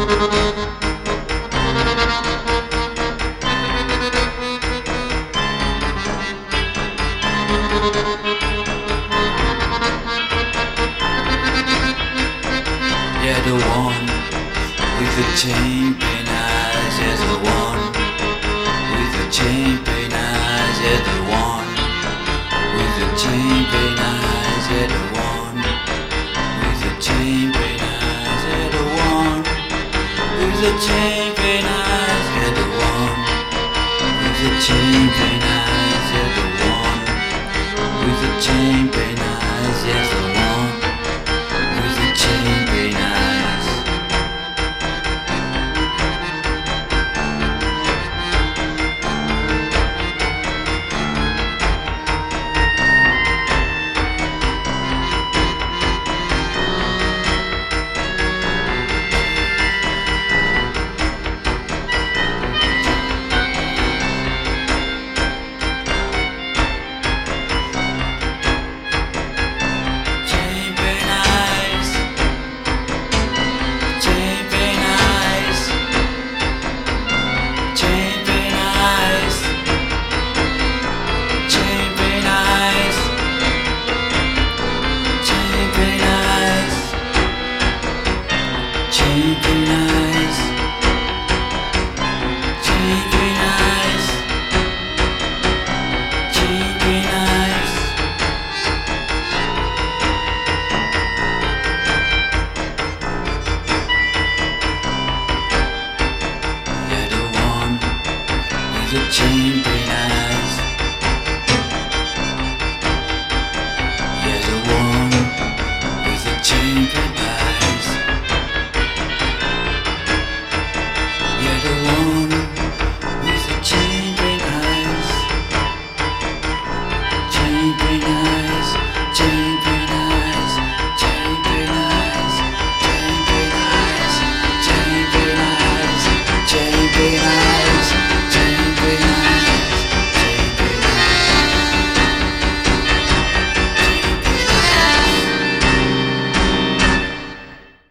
Yeah, the one with the champion eyes. Yeah, the one with the champion eyes. Yeah, the one with the champion eyes. Yeah, the one with the champion eyes. Yeah, the one with the champion eyes. Yeah, the one with the champion eyes. Yeah, the one with the champion eyes. Yeah, the